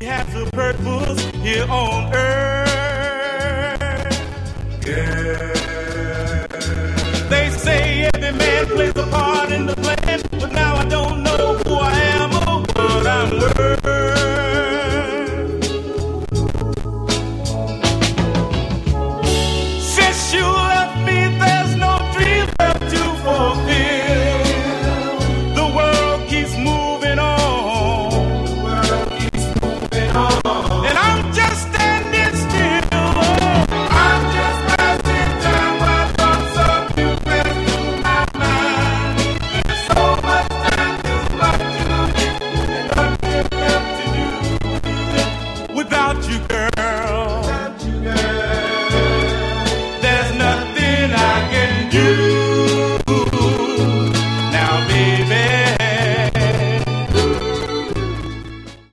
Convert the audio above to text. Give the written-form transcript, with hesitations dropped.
has a purpose here on earth. Yeah. They say every man plays a part in the plan, but now I don't know who I am or what I'm worth.